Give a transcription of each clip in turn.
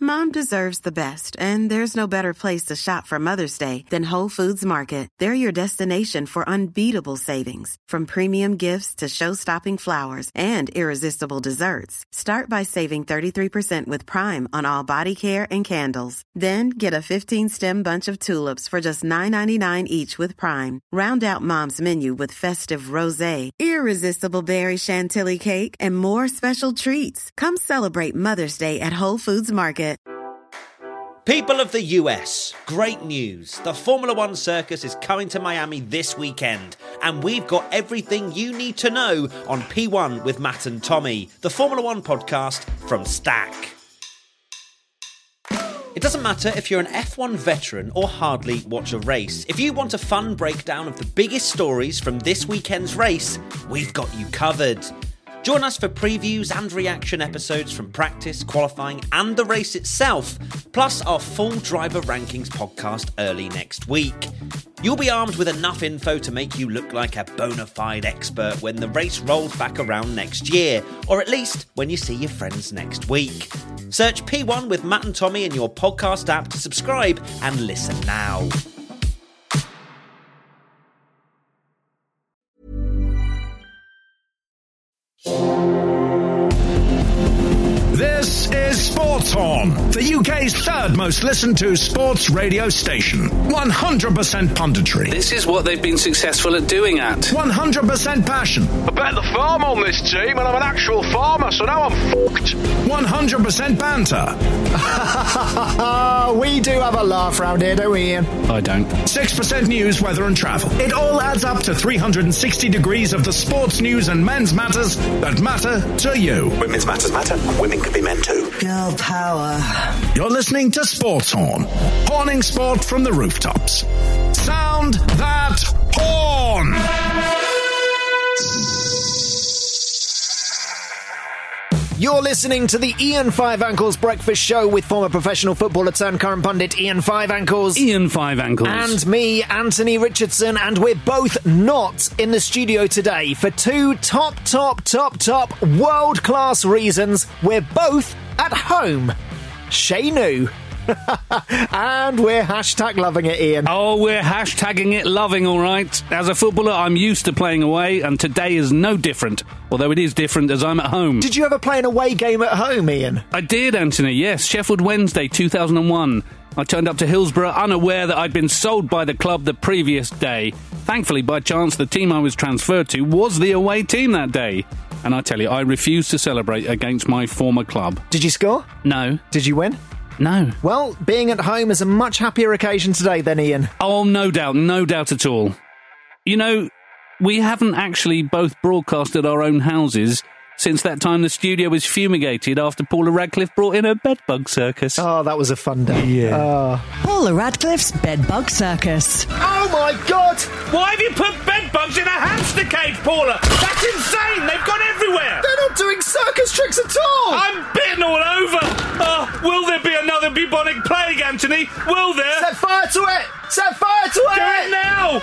Mom deserves the best, and there's no better place to shop for Mother's Day than Whole Foods Market. They're your destination for unbeatable savings, from premium gifts to show-stopping flowers and irresistible desserts. Start by saving 33% with Prime on all body care and candles. Then get a 15-stem bunch of tulips for just $9.99 each with Prime. Round out Mom's menu with festive rosé, irresistible berry chantilly cake, and more special treats. Come celebrate Mother's Day at Whole Foods Market. People of the US, great news. The Formula One circus is coming to Miami this weekend, and we've got everything you need to know on P1 with Matt and Tommy, the Formula One podcast from Stack. It doesn't matter if you're an F1 veteran or hardly watch a race. If you want a fun breakdown of the biggest stories from this weekend's race, we've got you covered. Join us for previews and reaction episodes from practice, qualifying and the race itself, plus our full driver rankings podcast early next week. You'll be armed with enough info to make you look like a bona fide expert when the race rolls back around next year, or at least when you see your friends next week. Search P1 with Matt and Tommy in your podcast app to subscribe and listen now. This is Sportshorn, the UK's third most listened to sports radio station. 100% punditry. This is what they've been successful at doing at. 100% passion. I bet the farm on this team, and I'm an actual farmer, so now I'm fucked. 100% banter. We do have a laugh round here, don't we, Ian? I don't. 6% news, weather and travel. It all adds up to 360 degrees of the sports news and men's matters that matter to you. Women's matters matter. Women can be men too. Girl power. You're listening to Sportshorn. Horning sport from the rooftops. Sound that horn! You're listening to the Ian Five Ankles Breakfast Show with former professional footballer turned current pundit Ian Five Ankles. Ian Five Ankles. And me, Anthony Richardson, and we're both not in the studio today for two top world-class reasons. We're both at home. Shay New. And we're hashtag loving it, Ian. Oh, we're hashtagging it loving, all right. As a footballer, I'm used to playing away, and today is no different. Although it is different as I'm at home. Did you ever play an away game at home, Ian? I did, Anthony, yes. Sheffield Wednesday, 2001. I turned up to Hillsborough unaware that I'd been sold by the club the previous day. Thankfully, by chance, the team I was transferred to was the away team that day. And I tell you, I refused to celebrate against my former club. Did you score? No. Did you win? No. Well, being at home is a much happier occasion today then, Ian. Oh, no doubt at all. You know, we haven't actually both broadcasted our own houses since that time the studio was fumigated after Paula Radcliffe brought in her bedbug circus. Oh, that was a fun day. Yeah. Paula Radcliffe's bedbug circus. Oh my God! Why have you put bedbugs in a hamster cage, Paula? That's insane! They've gone everywhere! They're not doing circus tricks at all! I'm bitten all over! Will there be another bubonic plague, Anthony? Will there? Set fire to it! Set fire to it! Do it now!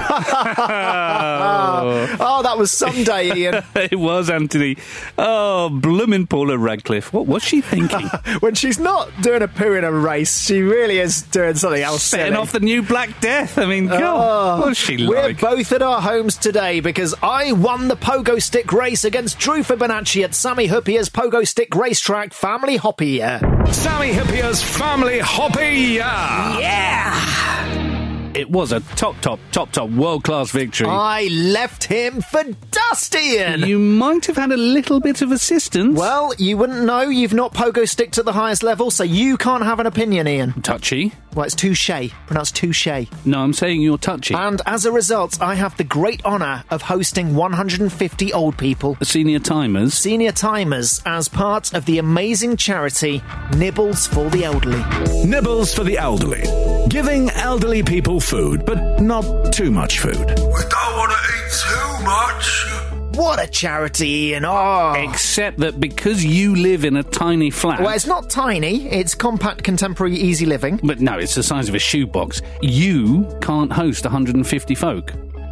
Oh, that was some day, Ian. It was, Anthony. Oh, bloomin' Paula Radcliffe. What was she thinking? When she's not doing a poo in a race, she really is doing something else. Setting off the new Black Death. I mean, God, what's she like? We're both at our homes today because I won the pogo stick race against Drew Fibonacci at Sammy Huppier's Pogo Stick Racetrack Family Hoppier. Sammy Huppier's Family Hoppier! Yeah! It was a top world-class victory. I left him for dust, Ian! You might have had a little bit of assistance. Well, you wouldn't know. You've not pogo sticked at the highest level, so you can't have an opinion, Ian. Touchy? Well, it's touche. Pronounced touche. No, I'm saying you're touchy. And as a result, I have the great honour of hosting 150 old people. Senior timers? Senior timers, as part of the amazing charity Nibbles for the Elderly. Nibbles for the Elderly. Giving elderly people food, but not too much food. We don't want to eat too much. What a charity, Ian. Oh. Except that because you live in a tiny flat... Well, it's not tiny. It's compact, contemporary, easy living. But no, it's the size of a shoebox. You can't host 150 folk.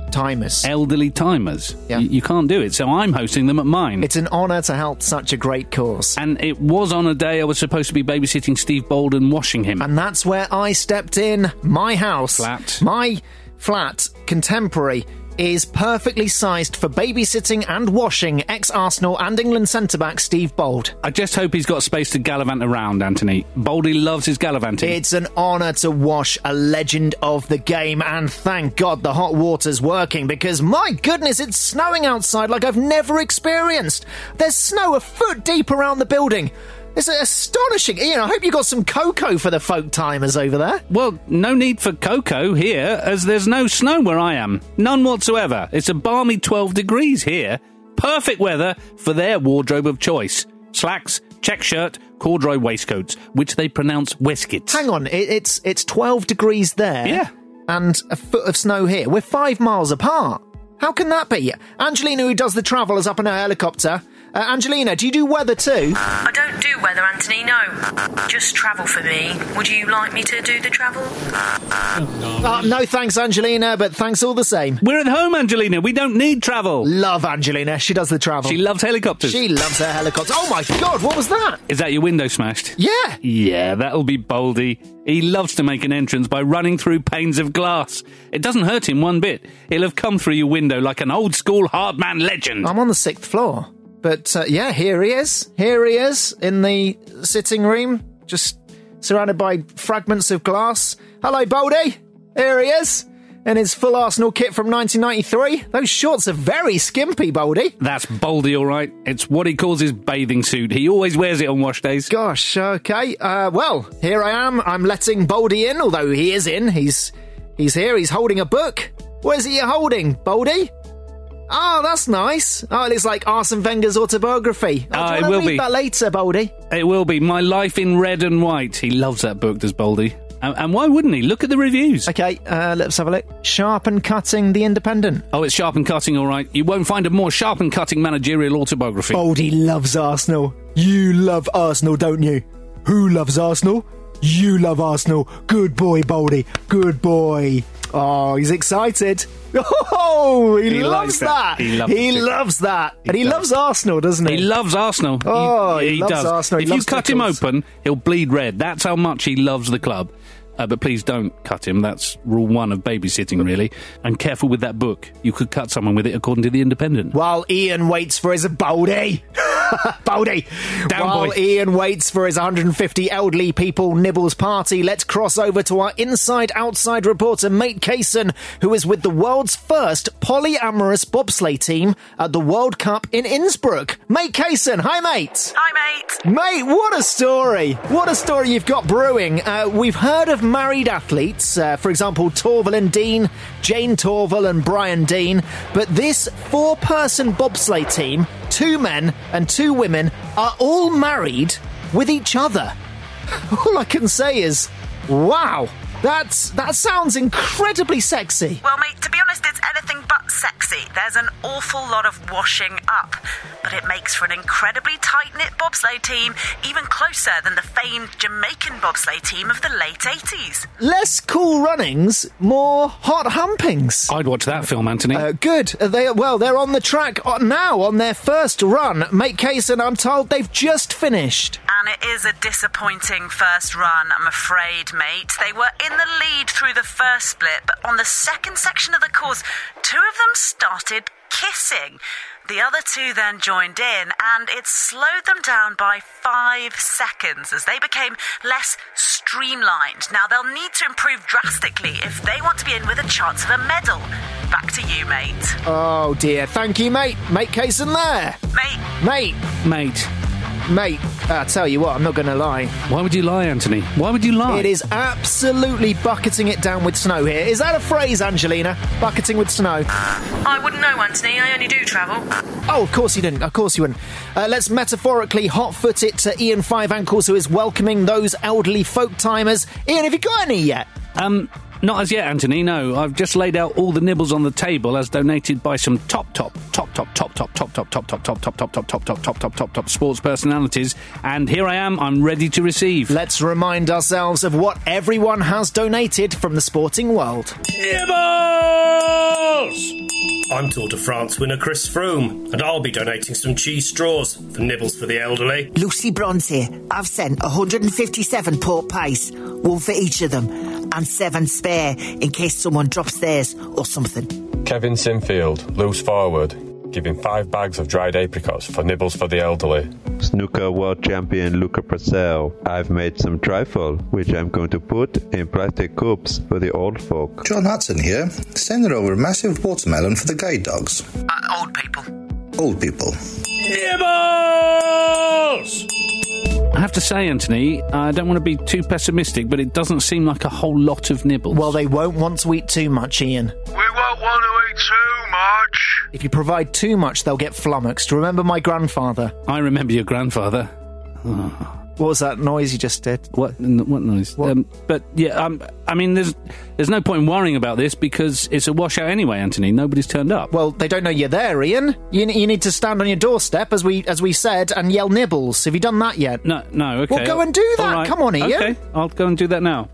timers. Elderly timers. Yeah. You can't do it, so I'm hosting them at mine. It's an honour to help such a great cause. And it was on a day I was supposed to be babysitting Steve Bolden, washing him. And that's where I stepped in. My house. Flat. My flat, contemporary, is perfectly sized for babysitting and washing ex-Arsenal and England centre-back Steve Bold. I just hope he's got space to gallivant around, Anthony. Boldy loves his gallivanting. It's an honour to wash a legend of the game, and thank God the hot water's working, because my goodness, it's snowing outside like I've never experienced. There's snow a foot deep around the building. It's astonishing. Ian, I hope you got some cocoa for the folk timers over there. Well, no need for cocoa here, as there's no snow where I am. None whatsoever. It's a balmy 12 degrees here. Perfect weather for their wardrobe of choice. Slacks, check shirt, corduroy waistcoats, which they pronounce waistcoats. Hang on, it's 12 degrees there. Yeah. And a foot of snow here. We're 5 miles apart. How can that be? Angelina, who does the travel, is up in her helicopter. Angelina, do you do weather too? I don't do weather, Anthony, no. Just travel for me. Would you like me to do the travel? No thanks, Angelina, but thanks all the same. We're at home, Angelina. We don't need travel. Love Angelina. She does the travel. She loves helicopters. She loves her helicopter. Oh my God, what was that? Is that your window smashed? Yeah. Yeah, that'll be Boldy. He loves to make an entrance by running through panes of glass. It doesn't hurt him one bit. He'll have come through your window like an old-school hardman legend. I'm on the 6th floor. But, yeah, here he is. Here he is in the sitting room, just surrounded by fragments of glass. Hello, Boldy. Here he is. In his full Arsenal kit from 1993. Those shorts are very skimpy, Boldy. That's Boldy, all right. It's what he calls his bathing suit. He always wears it on wash days. Gosh, okay. Well, here I am. I'm letting Boldy in, although he is in. He's here. He's holding a book. What is it you're holding, Boldy? Oh, that's nice. Oh, it looks like Arsene Wenger's autobiography. It will be. Read that later, Boldy. It will be. My Life in Red and White. He loves that book, does Boldy. And why wouldn't he? Look at the reviews. Okay, let's have a look. Sharp and Cutting, The Independent. Oh, it's Sharp and Cutting, all right. You won't find a more sharp and cutting managerial autobiography. Boldy loves Arsenal. You love Arsenal, don't you? Who loves Arsenal? You love Arsenal. Good boy, Boldy. Good boy. Oh, he's excited. Oh, he loves that. He loves that. And he loves Arsenal, doesn't he? He loves Arsenal. Oh, he loves does. Arsenal. If you cut him open, he'll bleed red. That's how much he loves the club. But please don't cut him. That's rule 1 of babysitting, really. And careful with that book. You could cut someone with it, according to The Independent. While Ian waits for his Boldy. Boldy. Down, While boy. Ian waits for his 150 elderly people nibbles party, let's cross over to our inside-outside reporter, Mate Kaysen, who is with the world's first polyamorous bobsleigh team at the World Cup in Innsbruck. Mate Kaysen, hi, mate. Hi, mate. Mate, what a story. What a story you've got brewing. We've heard of married athletes, for example, Torvill and Dean, Jane Torvill and Brian Dean, but this 4-person bobsleigh team, 2 men and 2 women, are all married with each other. All I can say is, wow, that sounds incredibly sexy. Well, mate, to be honest, it's anything but sexy. There's an awful lot of washing up, but it makes for an incredibly tight-knit bobsleigh team, even closer than the famed Jamaican bobsleigh team of the late 80s. Less cool runnings, more hot humpings. I'd watch that film, Anthony. Good. They're on the track now on their first run. Mate Kaysen, I'm told they've just finished. And it is a disappointing first run, I'm afraid, mate. They were in the lead through the first split, but on the second section of the course, 2 of them started kissing. The other 2 then joined in, and it slowed them down by 5 seconds as they became less streamlined. Now, they'll need to improve drastically if they want to be in with a chance of a medal. Back to you, mate. Oh, dear. Thank you, mate. Mate Kaysen there. Mate, I tell you what, I'm not going to lie. Why would you lie, Anthony? Why would you lie? It is absolutely bucketing it down with snow here. Is that a phrase, Angelina? Bucketing with snow? I wouldn't know, Anthony. I only do travel. Oh, of course you didn't. Of course you wouldn't. Let's metaphorically hot-foot it to Ian Five Ankles, who is welcoming those elderly folk timers. Ian, have you got any yet? Not as yet, Anthony, no. I've just laid out all the nibbles on the table as donated by some top sports personalities, and here I am, I'm ready to receive. Let's remind ourselves of what everyone has donated from the sporting world. Nibbles! I'm Tour de France winner Chris Froome, and I'll be donating some cheese straws for Nibbles for the elderly. Lucy Bronze here. I've sent 157 pork pies, one for each of them, and 7 spare in case someone drops theirs or something. Kevin Sinfield, loose forward, giving 5 bags of dried apricots for Nibbles for the elderly. Snooker world champion Luca Purcell. I've made some trifle, which I'm going to put in plastic cups for the old folk. John Hudson here, sending over a massive watermelon for the guide dogs. Old people. Old people. Nibbles! I have to say, Anthony, I don't want to be too pessimistic, but it doesn't seem like a whole lot of nibbles. Well, they won't want to eat too much, Ian. We won't want to eat too much. If you provide too much, they'll get flummoxed. Remember my grandfather? I remember your grandfather. Oh. What was that noise you just did? What noise? But yeah, I mean, there's no point in worrying about this because it's a washout anyway, Anthony. Nobody's turned up. Well, they don't know you're there, Ian. You need to stand on your doorstep, as we said, and yell Nibbles. Have you done that yet? No, okay. Well, go and do that. Right. Come on, Ian. Okay, I'll go and do that now.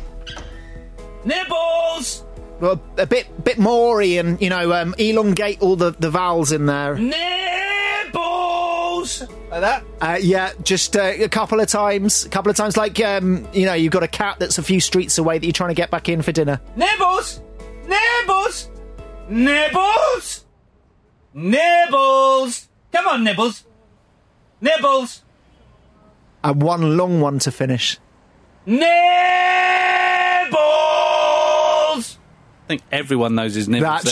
Nibbles! Well, a bit more, Ian. You know, elongate all the vowels in there. Nibbles! Like that? Yeah, just a couple of times, like, you've got a cat that's a few streets away that you're trying to get back in for dinner. Nibbles! Nibbles! Nibbles! Nibbles! Come on, Nibbles! Nibbles! And one long one to finish. Nibbles! I think everyone knows his nibbles.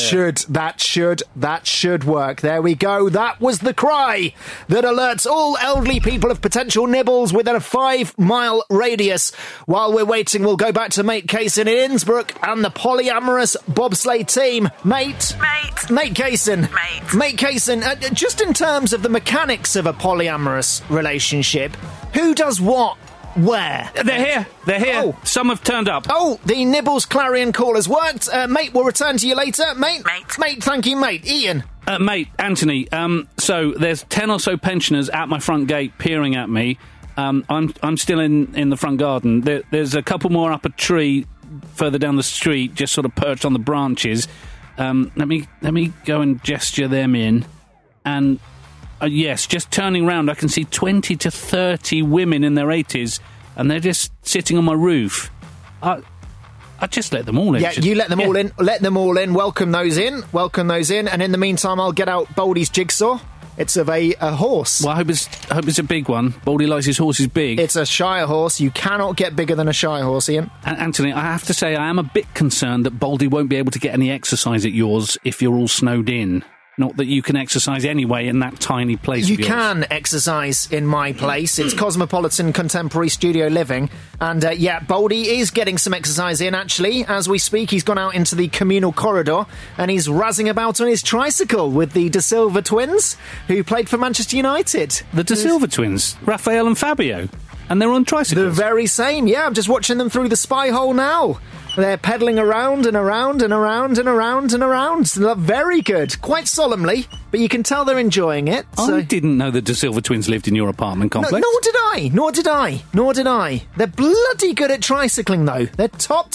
That should work. There we go. That was the cry that alerts all elderly people of potential nibbles within a 5-mile radius. While we're waiting, we'll go back to Mate Kaysen in Innsbruck and the polyamorous bobsleigh team. Mate Kaysen. Mate Kaysen, just in terms of the mechanics of a polyamorous relationship, who does what? Where? They're here. Oh. Some have turned up. Oh, the Nibbles clarion call has worked. Mate, we'll return to you later. Mate, thank you, mate. Ian. Mate, Anthony, so there's 10 or so pensioners at my front gate peering at me. I'm still in the front garden. There's a couple more up a tree further down the street, just sort of perched on the branches. Let me go and gesture them in. And yes, just turning round, I can see 20 to 30 women in their 80s, and they're just sitting on my roof. I just let them all in. Yeah, you let them all in. Let them all in. Welcome those in. And in the meantime, I'll get out Baldy's jigsaw. It's of a horse. Well, I hope it's a big one. Baldy likes his horses big. It's a Shire horse. You cannot get bigger than a Shire horse, Ian. Anthony, I have to say I am a bit concerned that Baldy won't be able to get any exercise at yours if you're all snowed in. Not that you can exercise anyway in that tiny place of yours. You can exercise in my place. It's Cosmopolitan Contemporary Studio Living. And, Baldy is getting some exercise in, actually. As we speak, he's gone out into the communal corridor and he's razzing about on his tricycle with the De Silva twins, who played for Manchester United. The De Silva twins? Raphael and Fabio? And they're on tricycles? The very same, yeah. I'm just watching them through the spy hole now. They're pedalling around and around and around and around and around. They're very good. Quite solemnly, but you can tell they're enjoying it. I didn't know the De Silva twins lived in your apartment complex. Nor did I. They're bloody good at tricycling, though. They're top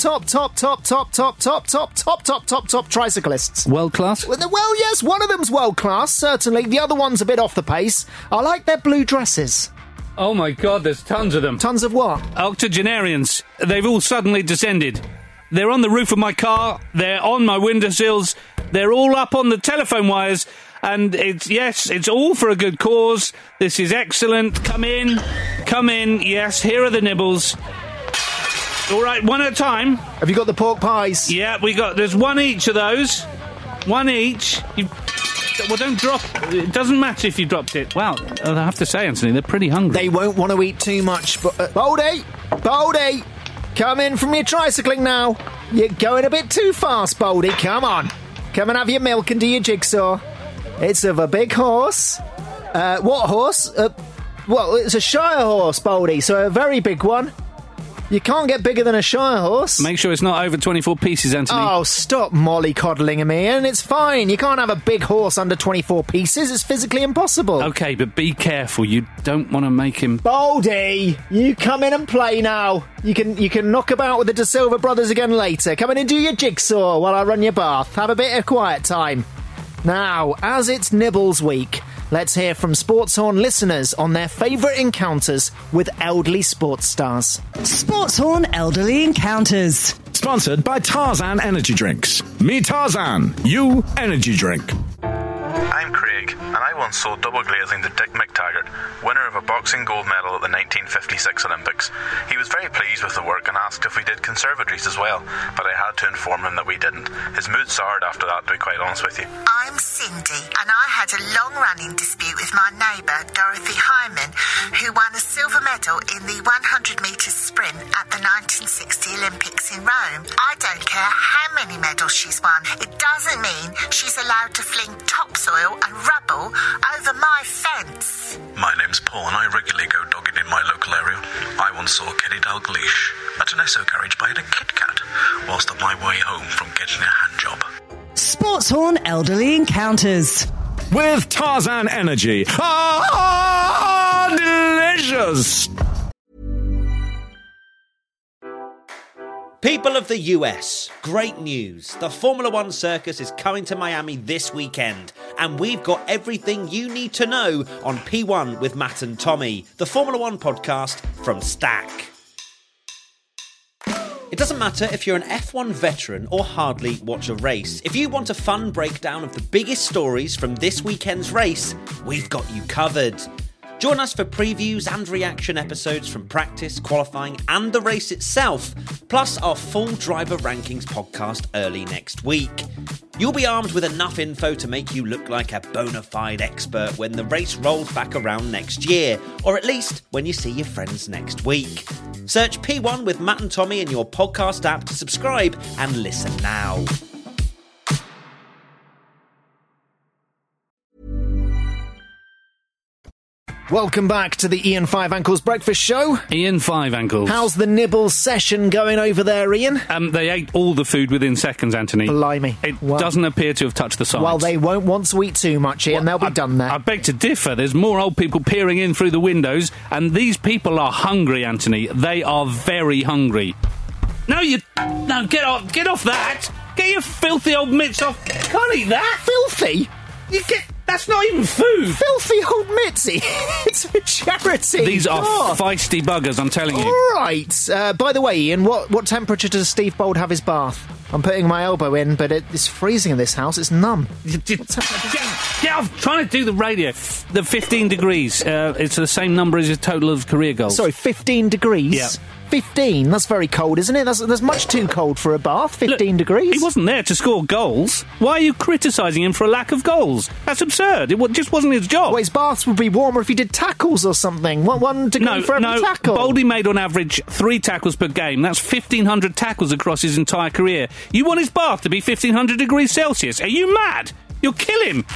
tricyclists. World class? Well, yes, one of them's world class, certainly. The other one's a bit off the pace. I like their blue dresses. Oh my God, there's tons of them. Tons of what? Octogenarians. They've all suddenly descended. They're on the roof of my car, they're on my windowsills, they're all up on the telephone wires, and it's all for a good cause. This is excellent. Come in, yes, here are the nibbles. All right, one at a time. Have you got the pork pies? Yeah, there's one each of those. One each. Well, don't drop. It doesn't matter if you dropped it. Wow, I have to say, Anthony, they're pretty hungry. They won't want to eat too much, but... Baldy! Come in from your tricycling now. You're going a bit too fast, Baldy. Come on. Come and have your milk and do your jigsaw. It's of a big horse. What horse? Well, it's a Shire horse, Baldy, so a very big one. You can't get bigger than a Shire horse. Make sure it's not over 24 pieces, Anthony. Oh, stop mollycoddling me, Ian. It's fine. You can't have a big horse under 24 pieces. It's physically impossible. OK, but be careful. You don't want to make him... Baldy, you come in and play now. You can knock about with the De Silva brothers again later. Come in and do your jigsaw while I run your bath. Have a bit of quiet time. Now, as it's Nibbles week, let's hear from Sportshorn listeners on their favourite encounters with elderly sports stars. Sportshorn Elderly Encounters. Sponsored by Tarzan Energy Drinks. Me Tarzan, you energy drink. I'm Craig, and I once sold double glazing to Dick McTaggart, winner of a boxing gold medal at the 1956 Olympics. He was very pleased with the work and asked if we did conservatories as well, but I had to inform him that we didn't. His mood soured after that, to be quite honest with you. I'm Cindy, and I had a long-running dispute with my neighbour, Dorothy Hyman, who won a silver medal in the 100-metre sprint at the 1960 Olympics in Rome. I don't care how many medals she's won. It doesn't mean she's allowed to fling topsoil and rubble over my fence. My name's Paul, and I regularly go dogging in my local area. I once saw Kenny Dalglish at an Esso garage buying a Kit Kat whilst on my way home from getting a hand job. Sportshorn Elderly Encounters. With Tarzan Energy. Delicious! People of the US, great news. The Formula One circus is coming to Miami this weekend, and we've got everything you need to know on P1 with Matt and Tommy, the Formula One podcast from Stack. It doesn't matter if you're an F1 veteran or hardly watch a race. If you want a fun breakdown of the biggest stories from this weekend's race, we've got you covered. Join us for previews and reaction episodes from practice, qualifying and the race itself, plus our full driver rankings podcast early next week. You'll be armed with enough info to make you look like a bona fide expert when the race rolls back around next year, or at least when you see your friends next week. Search P1 with Matt and Tommy in your podcast app to subscribe and listen now. Welcome back to the Ian Five Ankles Breakfast Show. Ian Five Ankles. How's the Nibbles session going over there, Ian? They ate all the food within seconds, Anthony. Blimey. It doesn't appear to have touched the sides. Well, they won't want to eat too much, Ian. They'll be done there. I beg to differ. There's more old people peering in through the windows, and these people are hungry, Anthony. They are very hungry. No, get off that. Get your filthy old mitts off. Can't eat that. Filthy? That's not even food. Filthy old Mitzi. It's for charity. These are feisty buggers, I'm telling you. All right. By the way, Ian, what temperature does Steve Bold have his bath? I'm putting my elbow in, but it's freezing in this house. It's numb. Get off. Trying to do the radio. The 15 degrees. It's the same number as your total of career goals. Sorry, 15 degrees? Yeah. 15? That's very cold, isn't it? That's much too cold for a bath, 15 degrees. He wasn't there to score goals. Why are you criticising him for a lack of goals? That's absurd. It just wasn't his job. Well, his baths would be warmer if he did tackles or something. 1 degree for every tackle. Boldy made on average 3 tackles per game. That's 1,500 tackles across his entire career. You want his bath to be 1,500 degrees Celsius? Are you mad? You'll kill him.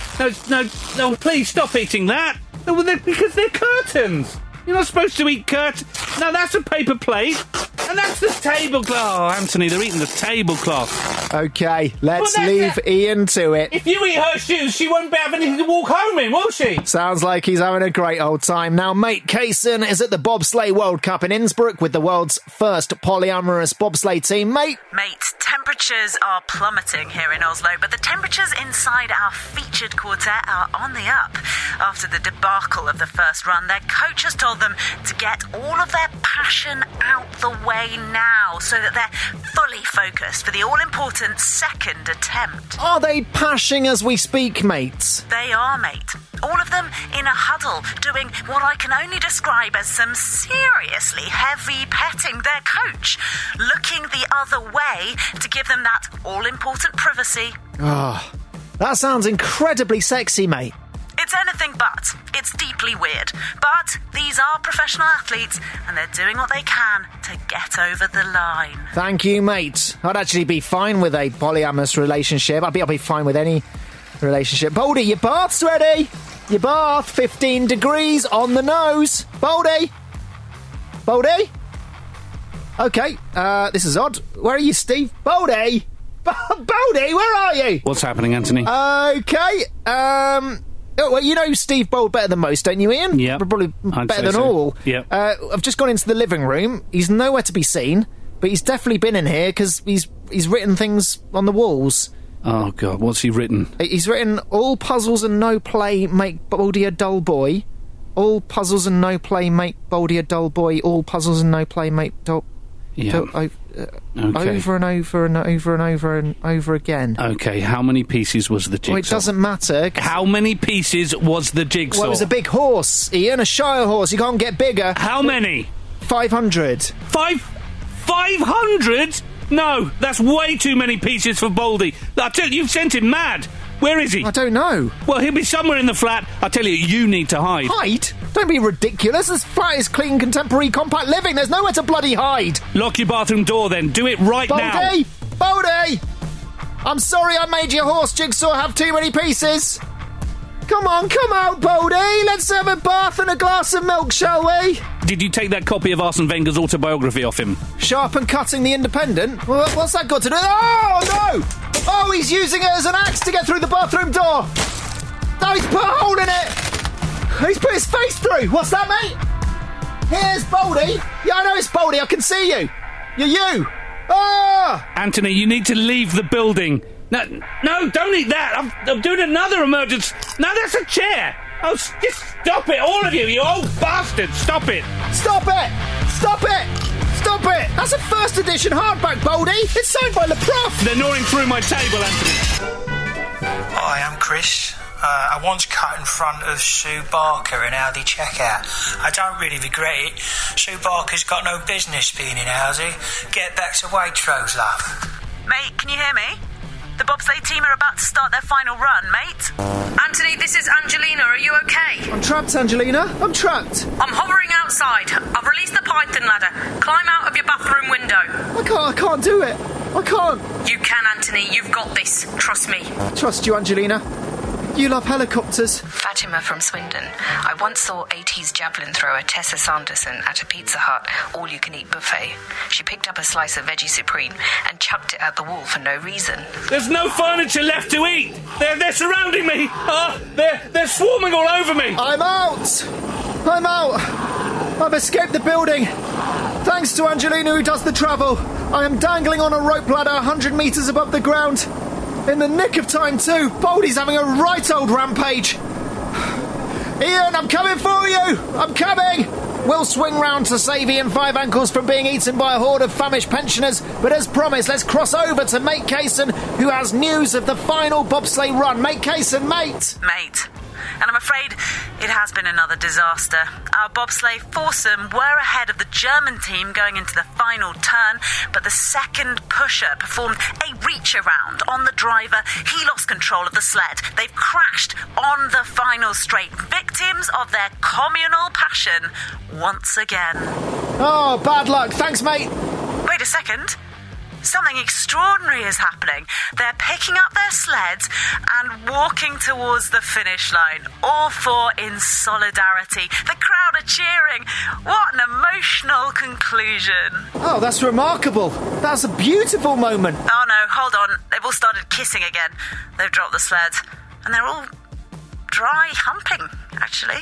No, please stop eating that. No, because they're curtains. You're not supposed to eat curtains. No, that's a paper plate. And that's the tablecloth. Oh, Anthony, they're eating the tablecloth. OK, let's leave Ian to it. If you eat her shoes, she won't have anything to walk home in, will she? Sounds like he's having a great old time. Now, mate Kaysen is at the Bobsleigh World Cup in Innsbruck with the world's first polyamorous bobsleigh team. Mate, temperatures are plummeting here in Oslo, but the temperatures inside our featured quartet are on the up. After the debacle of the first run, their coach has told them to get all of their passion out the way now so that they're fully focused for the all-important second attempt. Are they pashing as we speak, mates? They are, mate. All of them in a huddle, doing what I can only describe as some seriously heavy petting their coach, looking the other way to give them that all-important privacy. Oh, that sounds incredibly sexy, mate. It's anything but. It's deeply weird. But these are professional athletes, and they're doing what they can to get over the line. Thank you, mate. I'd actually be fine with a polyamorous relationship. I'll be fine with any relationship. Baldy, your bath's ready. Your bath, 15 degrees on the nose. Baldy? Baldy? OK, this is odd. Where are you, Steve? Baldy! Baldy, where are you? What's happening, Anthony? OK, well, you know Steve Bold better than most, don't you, Ian? Yeah. Probably better than all. Yeah. I've just gone into the living room. He's nowhere to be seen, but he's definitely been in here because he's written things on the walls. Oh, God, what's he written? He's written, all puzzles and no play make Baldy a dull boy. All puzzles and no play make Baldy a dull boy. All puzzles and no play make dull... Yeah. Okay. Over and over and over and over and over again. OK, how many pieces was the jigsaw? Well, it doesn't matter. How many pieces was the jigsaw? Well, it was a big horse, Ian, a Shire horse. You can't get bigger. How many? 500. 500? No, that's way too many pieces for Baldy. I tell you, you've sent him mad. Where is he? I don't know. Well, he'll be somewhere in the flat. I tell you, you need to hide. Hide? Don't be ridiculous. This flat is clean, contemporary, compact living. There's nowhere to bloody hide. Lock your bathroom door, then. Do it right now. Baldy! I'm sorry I made your horse jigsaw have too many pieces. Come on, come out, Baldy. Let's have a bath and a glass of milk, shall we? Did you take that copy of Arsene Wenger's autobiography off him? Sharp and cutting the Independent? Well, what's that got to do? Oh, no! Oh, he's using it as an axe to get through the bathroom door. Oh, he's put a hole in it. He's put his face through. What's that, mate? Here's Baldy. Yeah, I know it's Baldy. I can see you. You're you. Ah! Anthony, you need to leave the building. No, don't eat that. I'm doing another emergency. No, that's a chair. Oh, just stop it, all of you, you old bastards. Stop it. Stop it. Stop it. Stop it. That's a first edition hardback, Baldy. It's signed by Le Prof. They're gnawing through my table, Anthony. Hi, I'm Chris. I once cut in front of Sue Barker in Aldi checkout. I don't really regret it. Sue Barker's got no business being in Aldi. Get back to Waitrose, love. Mate, can you hear me? The bobsleigh team are about to start their final run, mate. Anthony, this is Angelina. Are you okay? I'm trapped, Angelina. I'm trapped. I'm hovering outside. I've released the Python ladder. Climb out of your bathroom window. I can't do it. I can't. You can, Anthony. You've got this. Trust me. Trust you, Angelina. You love helicopters. Fatima from Swindon. I once saw 80s javelin thrower Tessa Sanderson at a Pizza Hut all-you-can-eat buffet. She picked up a slice of Veggie Supreme and chucked it at the wall for no reason. There's no furniture left to eat. They're surrounding me. They're swarming all over me. I'm out. I've escaped the building. Thanks to Angelina, who does the travel. I am dangling on a rope ladder 100 metres above the ground. In the nick of time, too. Baldy's having a right old rampage. Ian, I'm coming for you. I'm coming. We'll swing round to save Ian Five Ankles from being eaten by a horde of famished pensioners. But as promised, let's cross over to Mate Kaysen, who has news of the final bobsleigh run. Mate Kaysen, mate. Mate. And I'm afraid it has been another disaster. Our bobsleigh foursome were ahead of the German team going into the final turn, but the second pusher performed a reach around on the driver. He lost control of the sled. They've crashed on the final straight, victims of their communal passion once again. Oh, bad luck. Thanks, mate. Wait a second. Something extraordinary is happening. They're picking up their sleds and walking towards the finish line, all four in solidarity. The crowd are cheering. What an emotional conclusion. Oh, that's remarkable. That's a beautiful moment. Oh, no, hold on. They've all started kissing again. They've dropped the sleds. And they're all dry humping, actually.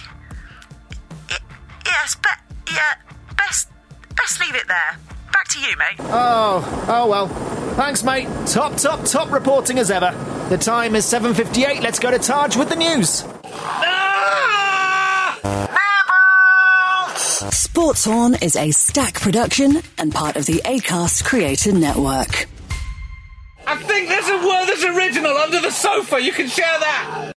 Yes, best leave it there. Back to you, mate. Oh well. Thanks, mate. Top reporting as ever. The time is 7:58. Let's go to Taj with the news. Sports Horn is a Stack production and part of the Acast Creator Network. I think there's a Werther's original under the sofa. You can share that.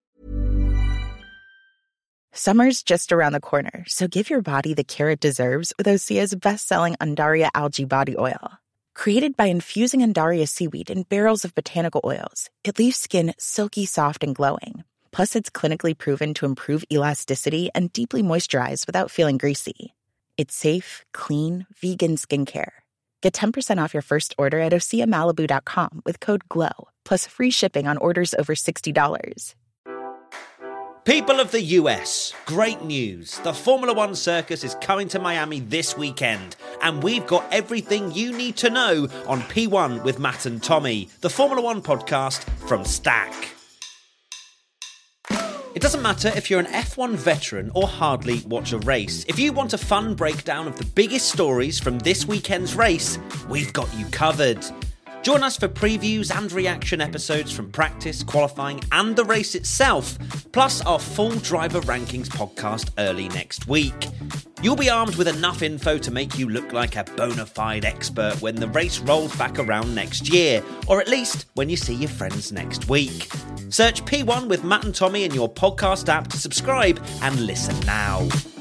Summer's just around the corner, so give your body the care it deserves with Osea's best-selling Undaria Algae Body Oil. Created by infusing Undaria seaweed in barrels of botanical oils, it leaves skin silky soft and glowing. Plus, it's clinically proven to improve elasticity and deeply moisturize without feeling greasy. It's safe, clean, vegan skincare. Get 10% off your first order at OseaMalibu.com with code GLOW, plus free shipping on orders over $60. People of the US, great news. The Formula One circus is coming to Miami this weekend, and we've got everything you need to know on P1 with Matt and Tommy, the Formula One podcast from Stack. It doesn't matter if you're an F1 veteran or hardly watch a race. If you want a fun breakdown of the biggest stories from this weekend's race, we've got you covered. Join us for previews and reaction episodes from practice, qualifying and the race itself, plus our full driver rankings podcast early next week. You'll be armed with enough info to make you look like a bona fide expert when the race rolls back around next year, or at least when you see your friends next week. Search P1 with Matt and Tommy in your podcast app to subscribe and listen now.